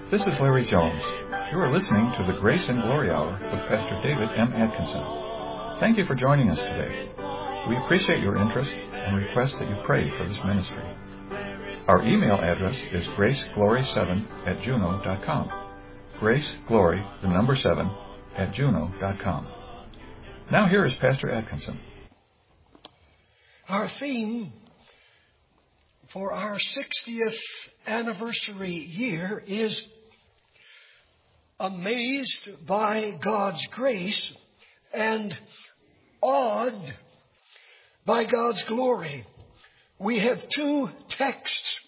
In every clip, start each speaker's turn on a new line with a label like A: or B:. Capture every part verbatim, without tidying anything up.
A: This is Larry Jones. You are listening to the Grace and Glory Hour with Pastor David M. Atkinson. Thank you for joining us today. We appreciate your interest and request that you pray for this ministry. Our email address is graceglory seven at juno dot com. Graceglory, the number seven, at juno dot com. Now here is Pastor Atkinson.
B: Our theme for our sixtieth anniversary year is Amazed by God's Grace and Awed by God's Glory. We have two texts.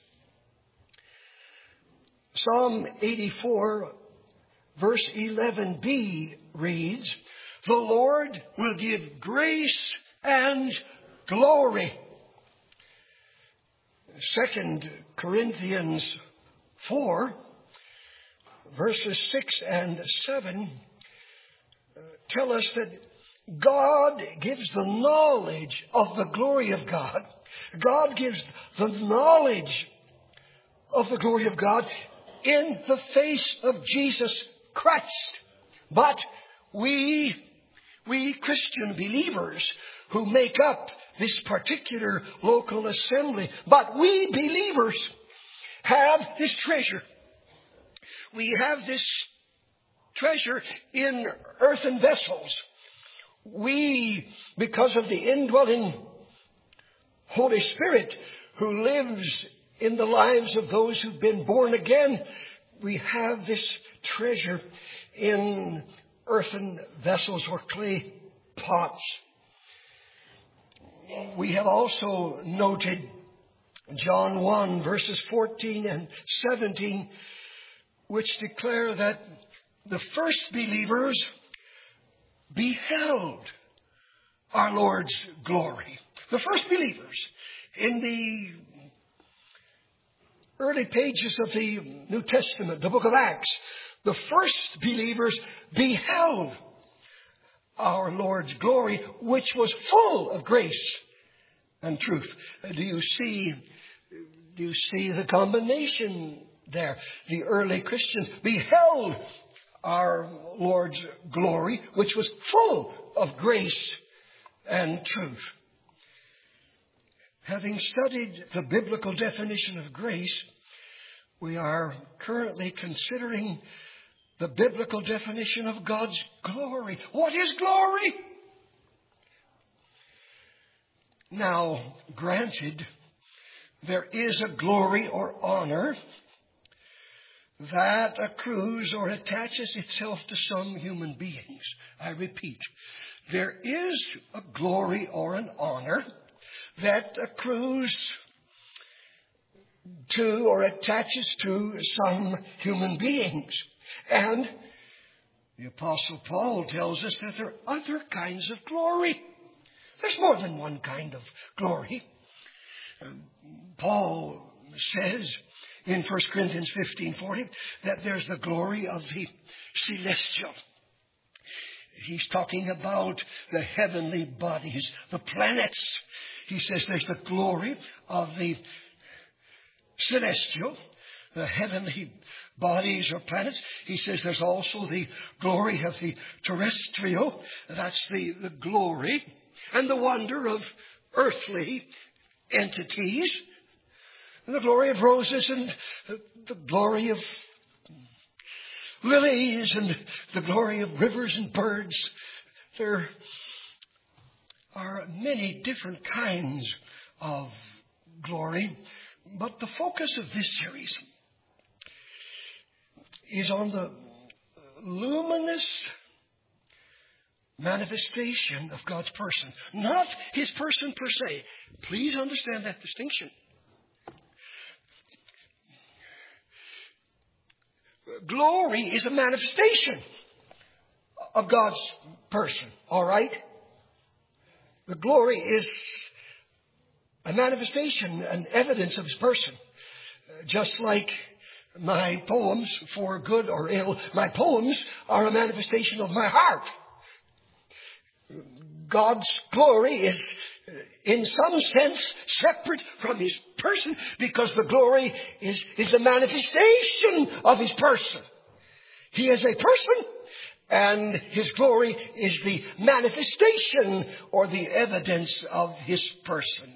B: Psalm eighty-four, verse eleven b reads, "The Lord will give grace and glory." Second Corinthians four, verses six and seven uh, tell us that God gives the knowledge of the glory of God. God gives the knowledge of the glory of God in the face of Jesus Christ. But we, we Christian believers who make up this particular local assembly, but we believers have this treasure. We have this treasure in earthen vessels. We, because of the indwelling Holy Spirit who lives in the lives of those who've been born again, we have this treasure in earthen vessels or clay pots. We have also noted John one, verses fourteen and seventeen, which declare that the first believers beheld our Lord's glory. The first believers in the early pages of the New Testament, the book of Acts, the first believers beheld our Lord's glory, which was full of grace and truth. Do you see, do you see the combination there? The early Christians beheld our Lord's glory, which was full of grace and truth. Having studied the biblical definition of grace, we are currently considering the biblical definition of God's glory. What is glory? Now, granted, there is a glory or honor that accrues or attaches itself to some human beings. I repeat, there is a glory or an honor that accrues to or attaches to some human beings. And the Apostle Paul tells us that there are other kinds of glory. There's more than one kind of glory. Paul says in First Corinthians fifteen forty that there's the glory of the celestial. He's talking about the heavenly bodies, the planets. He says there's the glory of the celestial, the heavenly bodies or planets. He says there's also the glory of the terrestrial. That's the, the glory and the wonder of earthly entities. And the glory of roses and the glory of lilies and the glory of rivers and birds. There are many different kinds of glory. But the focus of this series is on the luminous manifestation of God's person, not His person per se. Please understand that distinction. Glory is a manifestation of God's person, all right? The glory is a manifestation, an evidence of His person. Just like my poems, for good or ill, my poems are a manifestation of my heart. God's glory is in some sense separate from his person, because the glory is, is the manifestation of his person. He is a person, and his glory is the manifestation or the evidence of his person.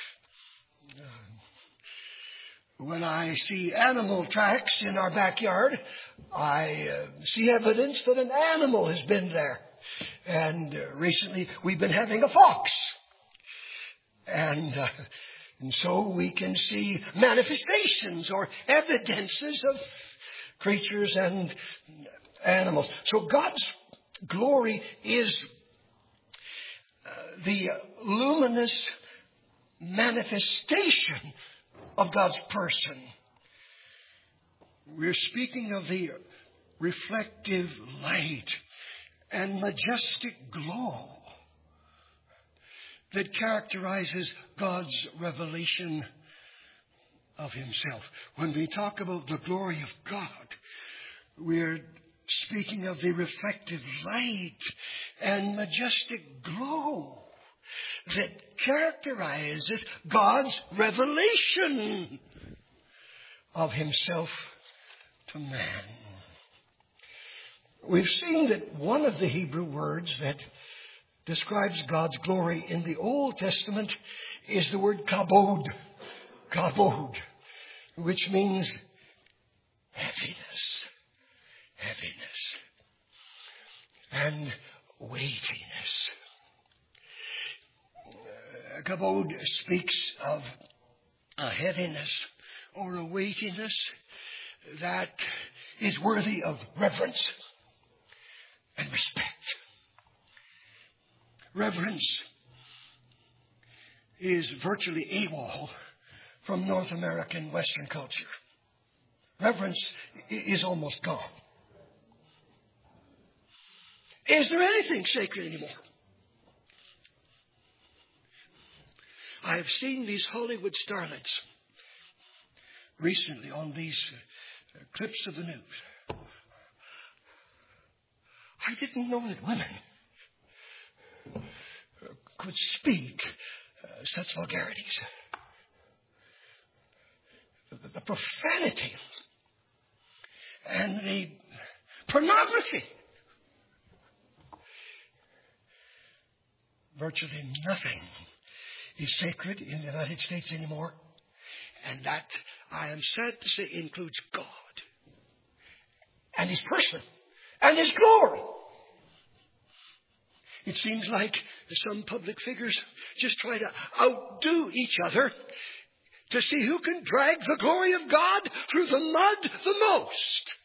B: When I see animal tracks in our backyard, I uh, see evidence that an animal has been there. And uh, recently we've been having a fox. And, uh, and so we can see manifestations or evidences of creatures and animals. So God's glory is uh, the luminous manifestation of God's person. We're speaking of the reflective light and majestic glow that characterizes God's revelation of himself. When we talk about the glory of God, we're speaking of the reflective light and majestic glow that characterizes God's revelation of himself to man. We've seen that one of the Hebrew words that describes God's glory in the Old Testament is the word kabod. Kabod, which means heaviness, heaviness, and weightiness. Uh, kabod speaks of a heaviness or a weightiness that is worthy of reverence and respect. Reverence is virtually AWOL from North American Western culture. Reverence is almost gone. Is there anything sacred anymore? I have seen these Hollywood starlets recently on these uh, clips of the news. I didn't know that women could speak uh, such vulgarities. The, the profanity and the pornography. Virtually nothing is sacred in the United States anymore. And that, I am sad to say, includes God and his person and his glory. It seems like some public figures just try to outdo each other to see who can drag the glory of God through the mud the most.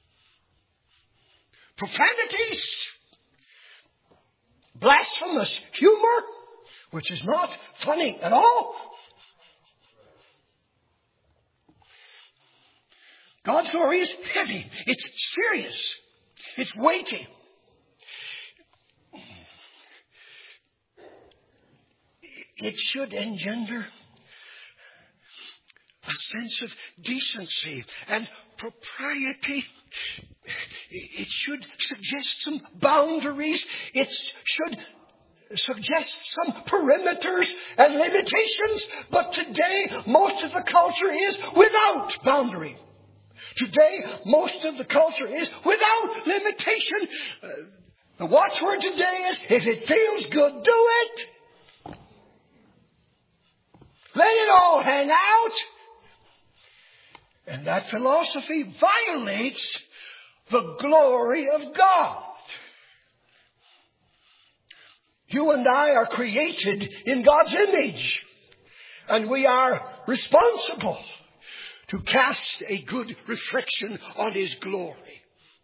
B: Profanities, blasphemous humor, which is not funny at all. God's glory is heavy. It's serious. It's weighty. It should engender a sense of decency and propriety. It should suggest some boundaries. It should suggest some perimeters and limitations. But today, most of the culture is without boundary. Today, most of the culture is without limitation. Uh, the watchword today is, if it feels good, do it. Let it all hang out. And that philosophy violates the glory of God. You and I are created in God's image. And we are responsible to cast a good reflection on his glory.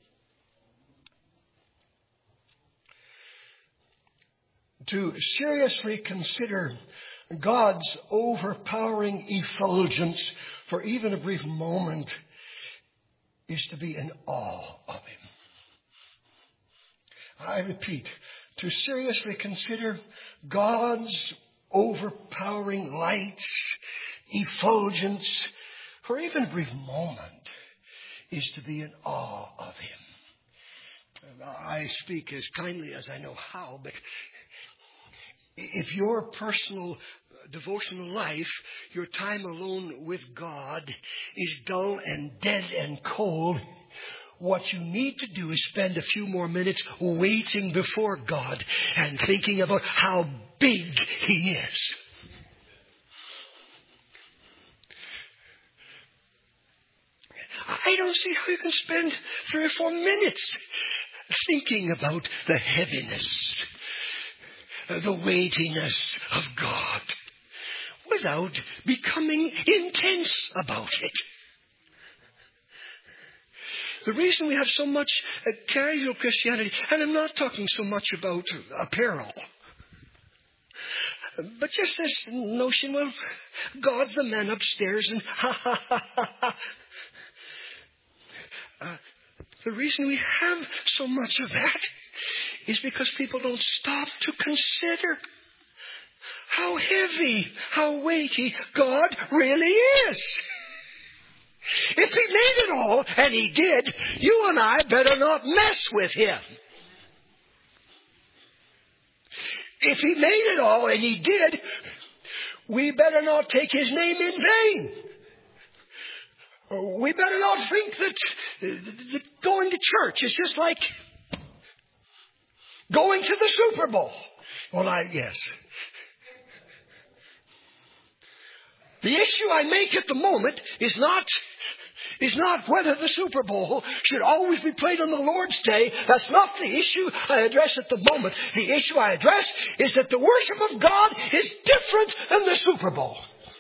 B: To seriously consider God's overpowering effulgence for even a brief moment is to be in awe of him. I repeat, to seriously consider God's overpowering light, effulgence for even a brief moment is to be in awe of him. I speak as kindly as I know how, but If your personal devotional life, your time alone with God, is dull and dead and cold, what you need to do is spend a few more minutes waiting before God and thinking about how big He is. I don't see how you can spend three or four minutes thinking about the heaviness, the weightiness of God without becoming intense about it. The reason we have so much uh, casual Christianity, and I'm not talking so much about apparel, but just this notion, well, God's the man upstairs and ha ha ha ha ha. Uh, the reason we have so much of that is because people don't stop to consider how heavy, how weighty God really is. If He made it all, and He did, you and I better not mess with Him. If He made it all, and He did, we better not take His name in vain. We better not think that, that going to church is just like going to the Super Bowl. Well, I, yes. The issue I make at the moment is not, is not whether the Super Bowl should always be played on the Lord's Day. That's not the issue I address at the moment. The issue I address is that the worship of God is different than the Super Bowl.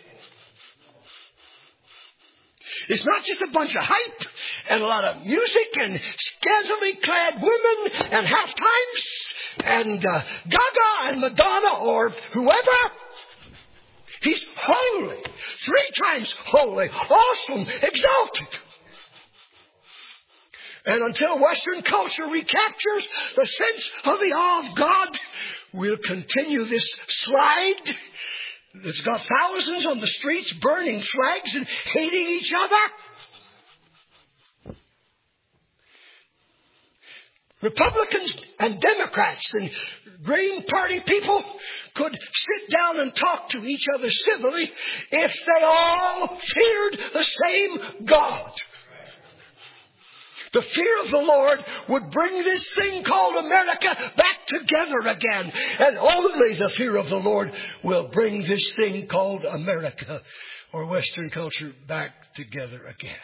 B: It's not just a bunch of hype and a lot of music and scantily clad women and half times and uh, Gaga and Madonna or whoever. He's holy, three times holy, awesome, exalted. And until Western culture recaptures the sense of the awe of God, we'll continue this slide that's got thousands on the streets burning flags and hating each other. Republicans and Democrats and Green Party people could sit down and talk to each other civilly if they all feared the same God. The fear of the Lord would bring this thing called America back together again. And only the fear of the Lord will bring this thing called America or Western culture back together again.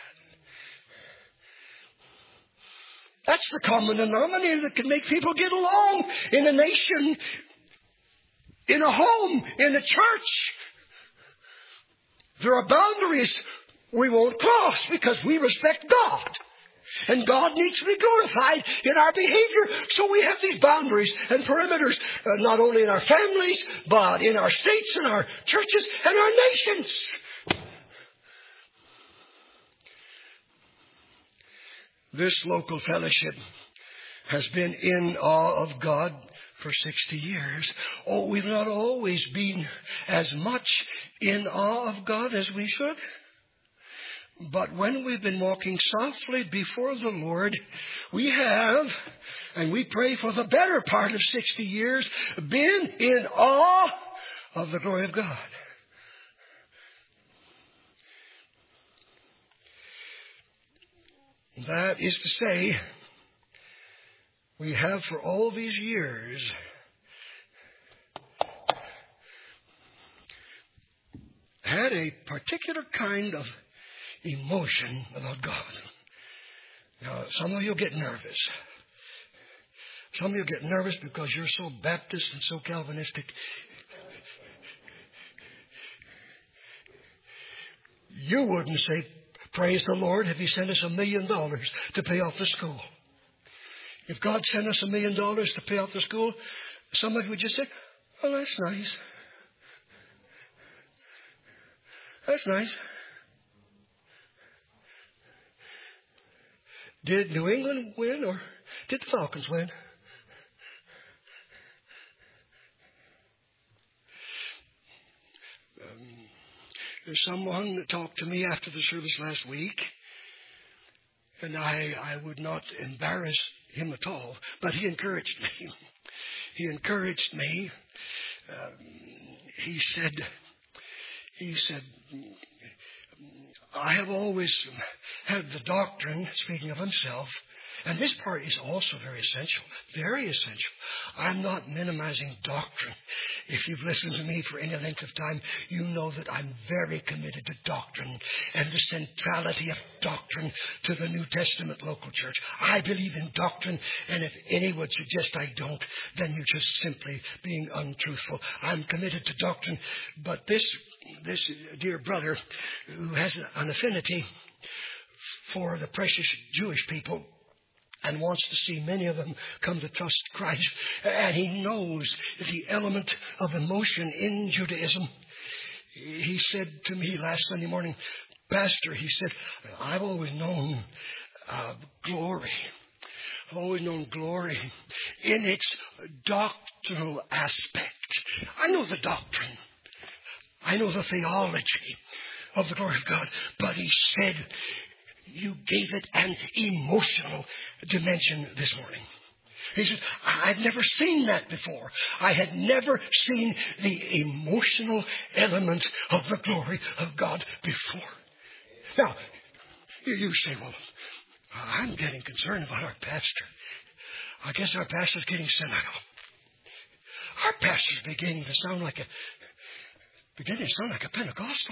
B: That's the common denominator that can make people get along in a nation, in a home, in a church. There are boundaries we won't cross because we respect God. And God needs to be glorified in our behavior. So we have these boundaries and perimeters, uh, not only in our families, but in our states and our churches and our nations. This local fellowship has been in awe of God for sixty years. Oh, we've not always been as much in awe of God as we should. But when we've been walking softly before the Lord, we have, and we pray for the better part of sixty years, been in awe of the glory of God. That is to say, we have for all these years had a particular kind of emotion about God. Now, some of you get nervous. Some of you get nervous because you're so Baptist and so Calvinistic. You wouldn't say, praise the Lord, if He sent us a million dollars to pay off the school. If God sent us a million dollars to pay off the school, some of you would just say, oh, that's nice. That's nice. Did New England win or did the Falcons win? Um, there's someone that talked to me after the service last week, and I, I would not embarrass him at all, but he encouraged me. He encouraged me uh, he said, he said, I have always had the doctrine, speaking of himself, and this part is also very essential, very essential. I'm not minimizing doctrine. If you've listened to me for any length of time, you know that I'm very committed to doctrine and the centrality of doctrine to the New Testament local church. I believe in doctrine, and if any would suggest I don't, then you're just simply being untruthful. I'm committed to doctrine, but this, this dear brother who has an affinity for the precious Jewish people and wants to see many of them come to trust Christ. And he knows the element of emotion in Judaism. He said to me last Sunday morning, Pastor, he said, I've always known uh, glory. I've always known glory in its doctrinal aspect. I know the doctrine. I know the theology of the glory of God. But he said, you gave it an emotional dimension this morning. He said, I've never seen that before. I had never seen the emotional element of the glory of God before. Now, you say, well, I'm getting concerned about our pastor. I guess our pastor's getting cynical. Our pastor's beginning to sound like a, beginning to sound like a Pentecostal.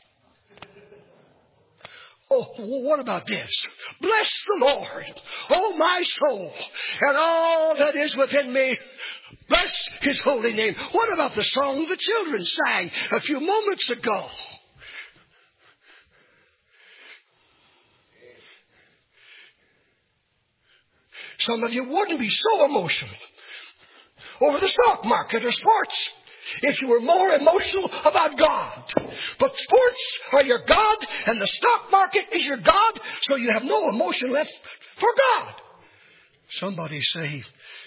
B: Oh, what about this? Bless the Lord, oh my soul, and all that is within me. Bless His holy name. What about the song the children sang a few moments ago? Some of you wouldn't be so emotional over the stock market or sports if you were more emotional about God. But sports are your God and the stock market is your God, so you have no emotion left for God. Somebody say,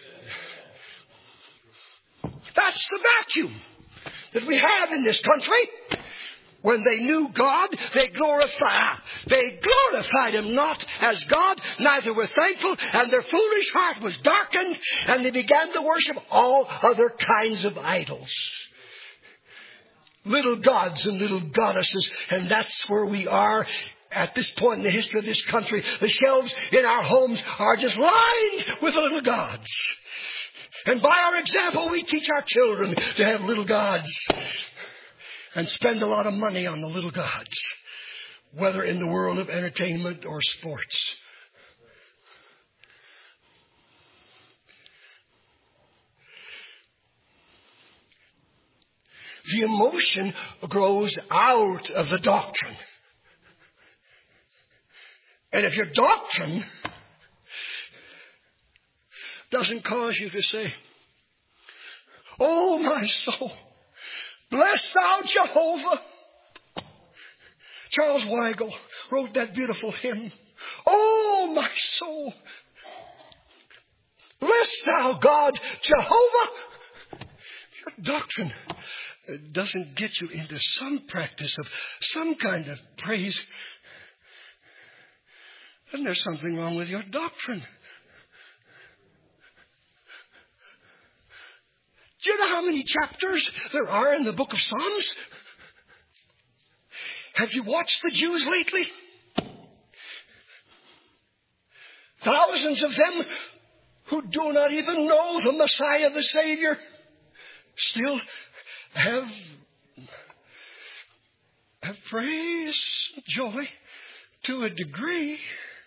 B: that's the vacuum that we have in this country. When they knew God, they glorified. They glorified Him not as God, neither were thankful, and their foolish heart was darkened, and they began to worship all other kinds of idols. Little gods and little goddesses, and that's where we are at this point in the history of this country. The shelves in our homes are just lined with little gods. And by our example, we teach our children to have little gods and spend a lot of money on the little gods, whether in the world of entertainment or sports. The emotion grows out of the doctrine. And if your doctrine doesn't cause you to say, oh my soul, bless thou Jehovah. Charles Weigel wrote that beautiful hymn. Oh, my soul, bless thou God Jehovah. Your doctrine doesn't get you into some practice of some kind of praise, then there's something wrong with your doctrine. Do you know how many chapters there are in the book of Psalms? Have you watched the Jews lately? Thousands of them who do not even know the Messiah, the Savior, still have, have praise, joy to a degree.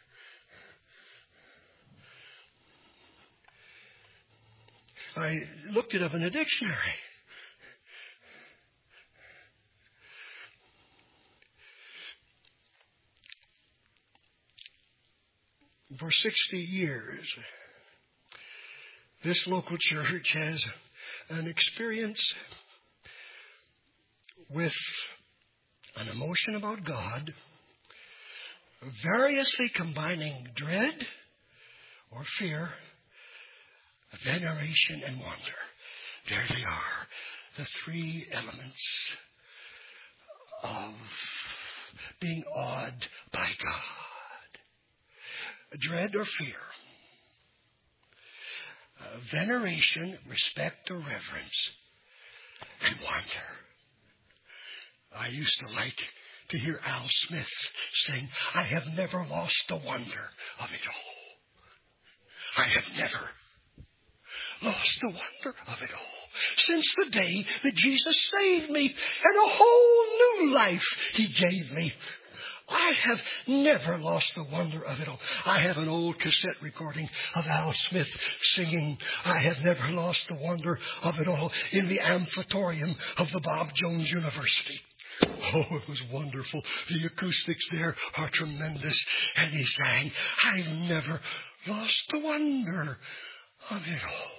B: I looked it up in a dictionary. For sixty years, this local church has an experience with an emotion about God, variously combining dread or fear, veneration and wonder. There they are, the three elements of being awed by God. Dread or fear. Uh, veneration, respect or reverence. and wonder. I used to like to hear Al Smith sing, I have never lost the wonder of it all. I have never lost the wonder of it all. Since the day that Jesus saved me and a whole new life He gave me, I have never lost the wonder of it all. I have an old cassette recording of Al Smith singing, I have never lost the wonder of it all, in the amphitheater of the Bob Jones University. Oh, it was wonderful. The acoustics there are tremendous. And he sang, I've never lost the wonder of it all.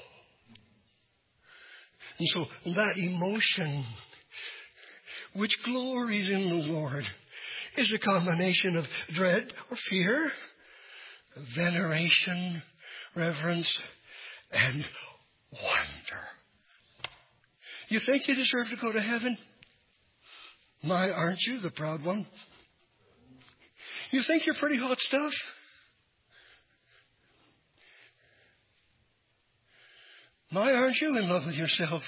B: And so that emotion which glories in the Lord is a combination of dread or fear, veneration, reverence, and wonder. You think you deserve to go to heaven? My, aren't you the proud one? You think you're pretty hot stuff? My, aren't you in love with yourself?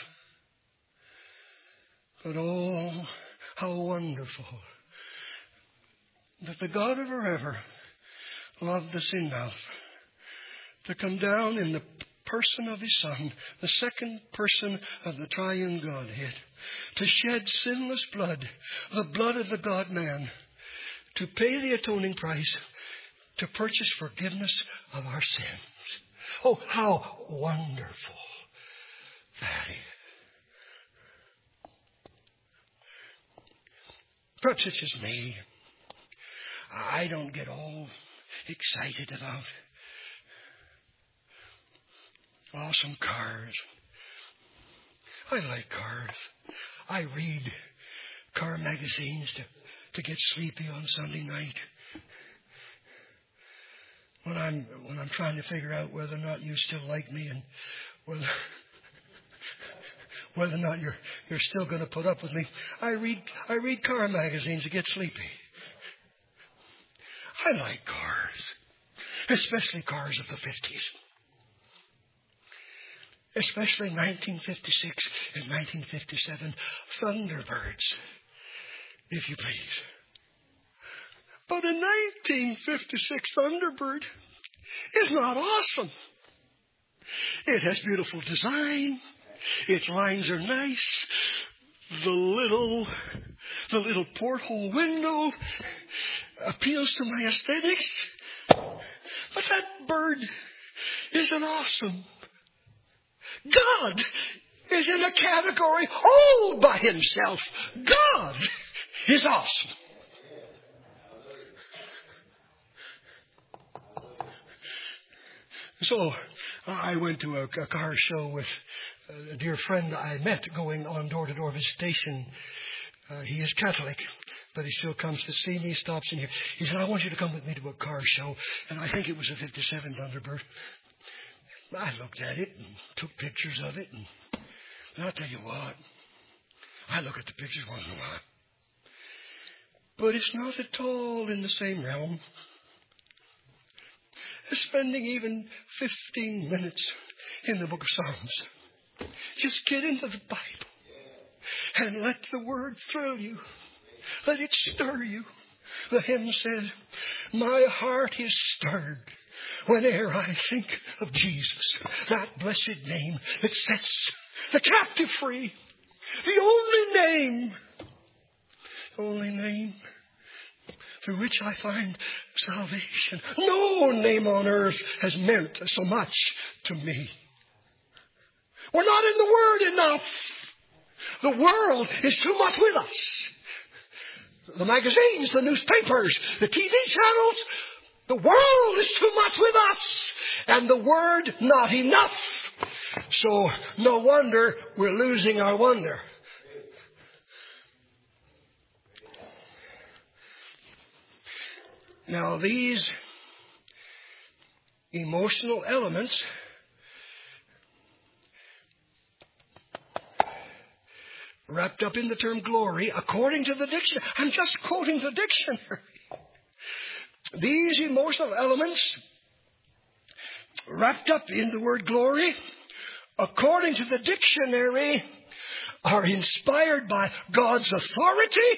B: But oh, how wonderful that the God of forever loved us enough to come down in the person of His Son, the second person of the triune Godhead, to shed sinless blood, the blood of the God-man, to pay the atoning price, to purchase forgiveness of our sins. Oh, how wonderful that is. Perhaps it's just me. I don't get all excited about awesome cars. I like cars. I read car magazines to, to get sleepy on Sunday night. When I'm when I'm trying to figure out whether or not you still like me and whether whether or not you're you're still going to put up with me, I read I read car magazines to get sleepy. I like cars, especially cars of the fifties. Especially nineteen fifty-six and nineteen fifty-seven Thunderbirds, if you please. But a nineteen fifty-six Thunderbird is not awesome. It has beautiful design. Its lines are nice. The little, the little porthole window appeals to my aesthetics. But that bird isn't awesome. God is in a category all by Himself. God is awesome. So I went to a, a car show with a dear friend I met going on door-to-door visitation. Uh, he is Catholic, but he still comes to see me, stops in here. He said, I want you to come with me to a car show. And I think it was a fifty-seven Thunderbird. I looked at it and took pictures of it. And, and I'll tell you what, I look at the pictures once in a while. But it's not at all in the same realm as spending even fifteen minutes in the book of Psalms. Just get into the Bible and let the Word thrill you. Let it stir you. The hymn says, my heart is stirred whene'er I think of Jesus, that blessed name that sets the captive free. The only name, only name through which I find salvation. No name on earth has meant so much to me. We're not in the Word enough. The world is too much with us. The magazines, the newspapers, the T V channels, the world is too much with us. And the Word not enough. So no wonder we're losing our wonder. Now these emotional elements wrapped up in the term glory, according to the dictionary. I'm just quoting the dictionary. These emotional elements wrapped up in the word glory, according to the dictionary, are inspired by God's authority.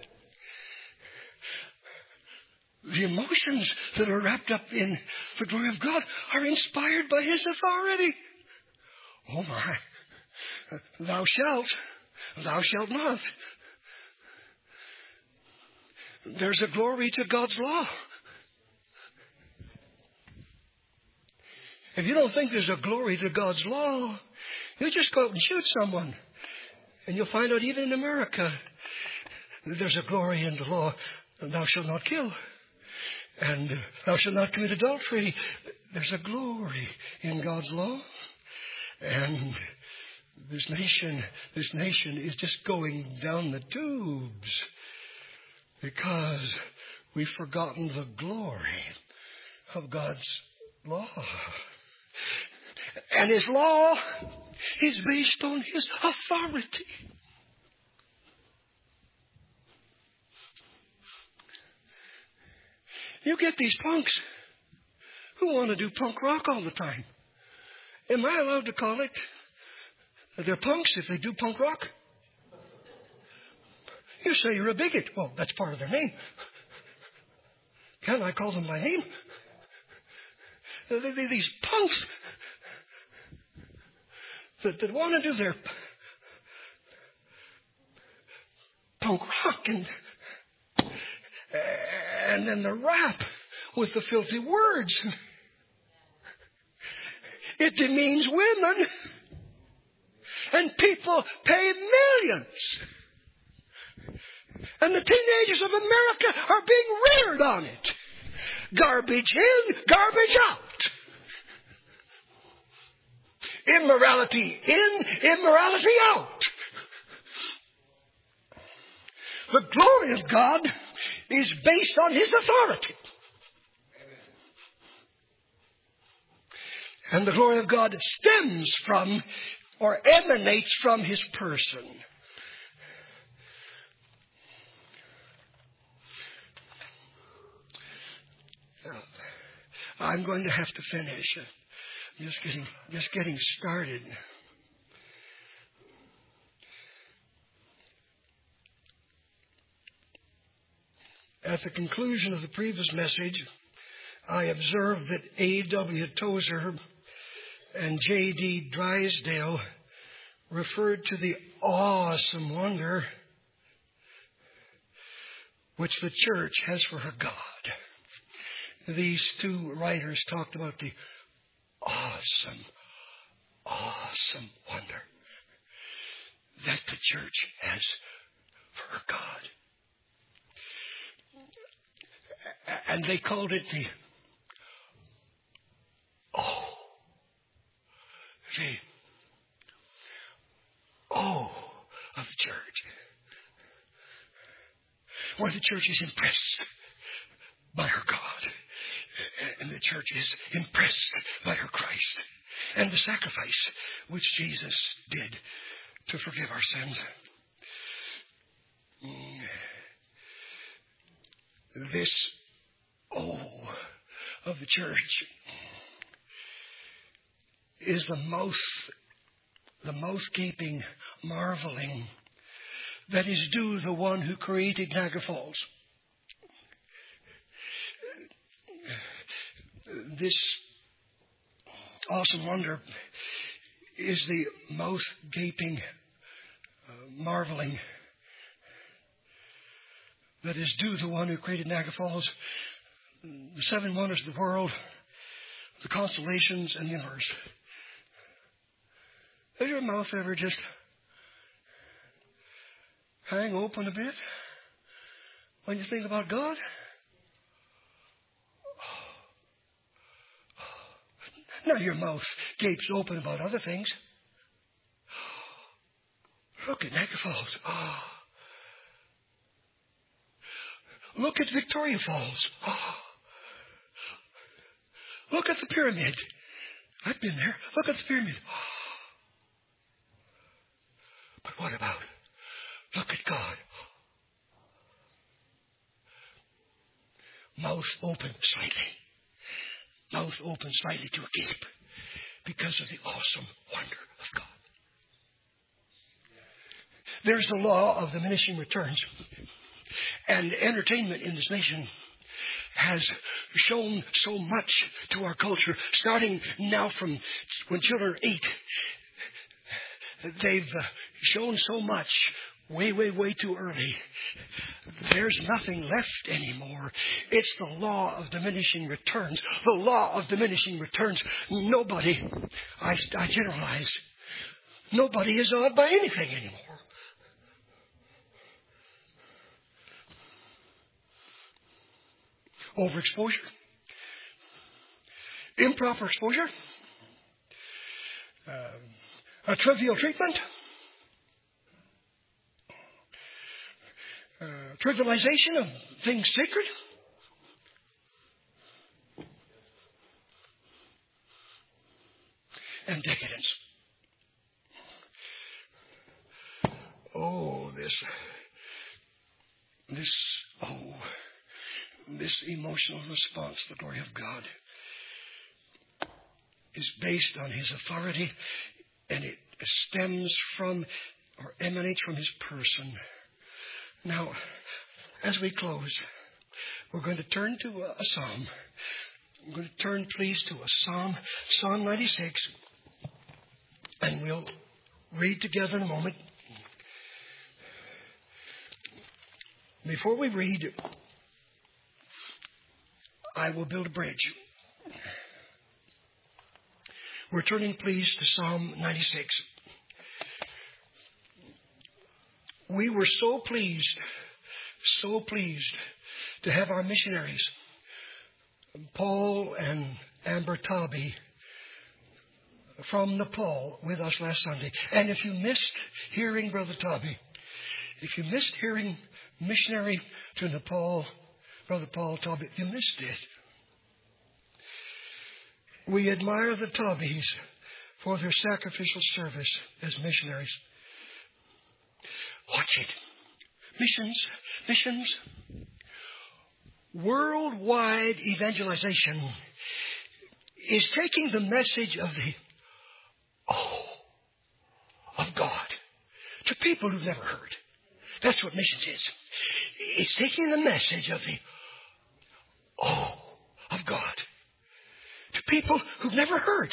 B: The emotions that are wrapped up in the glory of God are inspired by His authority. Oh my. Thou shalt. Thou shalt not. There's a glory to God's law. If you don't think there's a glory to God's law, you just go out and shoot someone. And you'll find out even in America, there's a glory in the law. Thou shalt not kill. And thou shalt not commit adultery. There's a glory in God's law. And this nation, this nation is just going down the tubes because we've forgotten the glory of God's law. And His law is based on His authority. You get these punks who want to do punk rock all the time. Am I allowed to call it? They're punks if they do punk rock? You say you're a bigot. Well, that's part of their name. Can I call them by name? These punks that, that want to do their punk rock and and then the rap with the filthy words. It demeans women. And people pay millions. And the teenagers of America are being reared on it. Garbage in, garbage out. Immorality in, immorality out. The glory of God is based on His authority. And the glory of God stems from or emanates from His person. Now, I'm going to have to finish. I'm just getting, just getting started. At the conclusion of the previous message, I observed that A W Tozer and J D Drysdale referred to the awesome wonder which the church has for her God. These two writers talked about the awesome, awesome wonder that the church has for her God. And they called it the oh, the oh of the church. Where the church is impressed by her God. And the church is impressed by her Christ. And the sacrifice which Jesus did to forgive our sins. This oh of the church is the mouth, the mouth gaping, marveling that is due the one who created Niagara Falls. This awesome wonder is the mouth gaping, uh, marveling that is due the one who created Niagara Falls, the seven wonders of the world, the constellations, and the universe. Does your mouth ever just hang open a bit when you think about God? Now your mouth gapes open about other things. Look at Niagara Falls. Oh. Look at Victoria Falls. Oh. Look at the pyramid. I've been there. Look at the pyramid. Oh. But what about? Look at God. Mouth open slightly. Mouth open slightly to a gape because of the awesome wonder of God. There's the law of diminishing returns. And entertainment in this nation has shown so much to our culture, starting now from when children are eight. They've uh, shown so much way, way, way too early. There's nothing left anymore. It's the law of diminishing returns. The law of diminishing returns. Nobody, I, I generalize, nobody is awed by anything anymore. Overexposure, improper exposure, uh, a trivial treatment, uh, trivialization of things sacred, and decadence. Oh, this, this, oh. This emotional response to the glory of God is based on His authority, and it stems from or emanates from His person. Now, as we close, we're going to turn to a, a psalm. I'm going to turn, please, to a psalm, Psalm ninety-six, and we'll read together in a moment. Before we read, I will build a bridge. We're turning, please, to Psalm ninety-six. We were so pleased, so pleased to have our missionaries, Paul and Amber Tabi, from Nepal with us last Sunday. And if you missed hearing Brother Tabi, if you missed hearing missionary to Nepal, Brother Paul Tabi, you missed it. We admire the Tabis for their sacrificial service as missionaries. Watch it. Missions, missions. Worldwide evangelization is taking the message of the oh of God to people who've never heard. That's what missions is. It's taking the message of the oh of God to people who've never heard.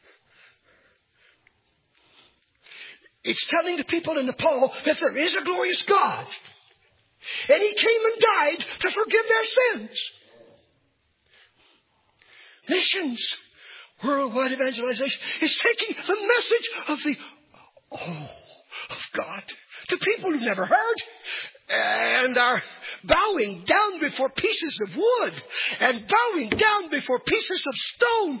B: It's telling the people in Nepal that there is a glorious God. And He came and died to forgive their sins. Missions, worldwide evangelization, is taking the message of the oh of God to people who've never heard and are bowing down before pieces of wood and bowing down before pieces of stone.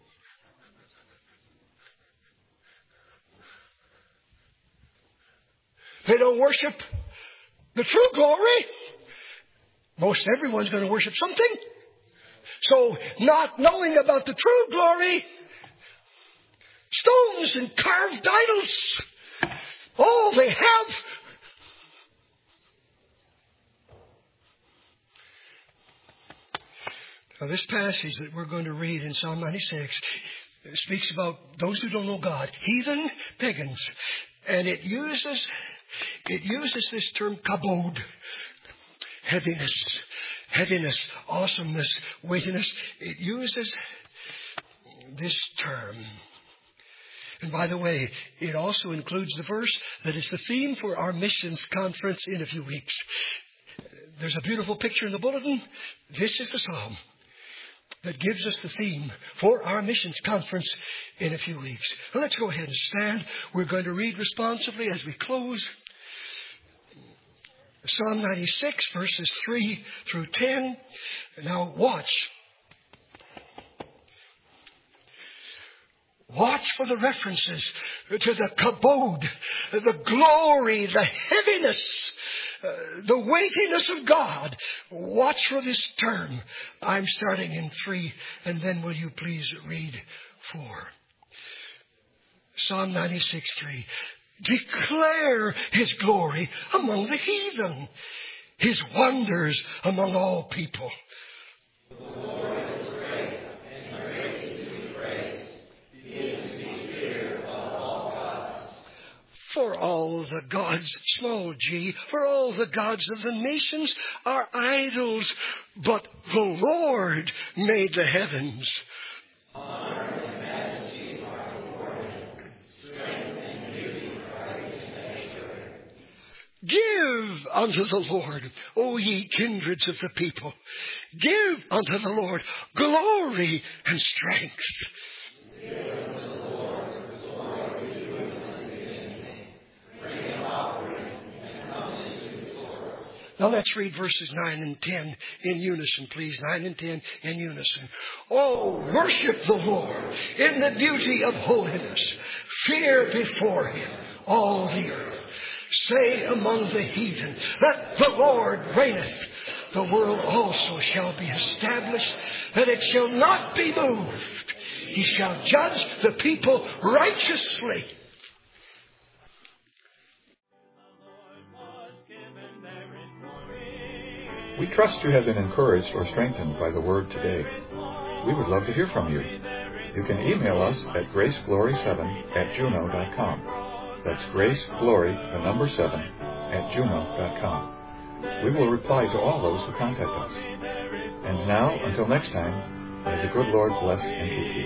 B: They don't worship the true glory. Most everyone's going to worship something. So, not knowing about the true glory, stones and carved idols, all they have. Now, this passage that we're going to read in Psalm ninety-six speaks about those who don't know God, heathen pagans, and it uses it uses this term kabod, heaviness, heaviness, awesomeness, weightiness. It uses this term. And by the way, it also includes the verse that is the theme for our missions conference in a few weeks. There's a beautiful picture in the bulletin. This is the psalm that gives us the theme for our missions conference in a few weeks. Well, let's go ahead and stand. We're going to read responsively as we close. Psalm ninety-six, verses three through ten. Now watch. Watch for the references to the kabod, the glory, the heaviness, uh, the weightiness of God. Watch for this term. I'm starting in three, and then will you please read four. Psalm ninety-six, three. Declare His glory among the heathen, His wonders among all people.
C: The Lord is great and greatly to be praised. He is to be feared above all gods.
B: For all the gods, small g, for all the gods of the nations are idols, but the Lord made the heavens.
C: Honor and majesty are the Lord. Strength and beauty are his nature.
B: Give unto the Lord, O ye kindreds of the people. Give unto the Lord glory and strength.
C: Give unto the Lord the glory due unto his name. Bring an offering and come into his courts.
B: Now let's read verses nine and ten in unison, please. nine and ten in unison. Oh, worship the Lord in the beauty of holiness. Fear before him all the earth. Say among the heathen that the Lord reigneth. The world also shall be established, that it shall not be moved. He shall judge the people righteously.
A: We trust you have been encouraged or strengthened by the Word today. We would love to hear from you. You can email us at graceglory seven at juno dot com. That's graceglory, the number seven, at juno dot com. We will reply to all those who contact us. And now, until next time, may the good Lord bless and keep you.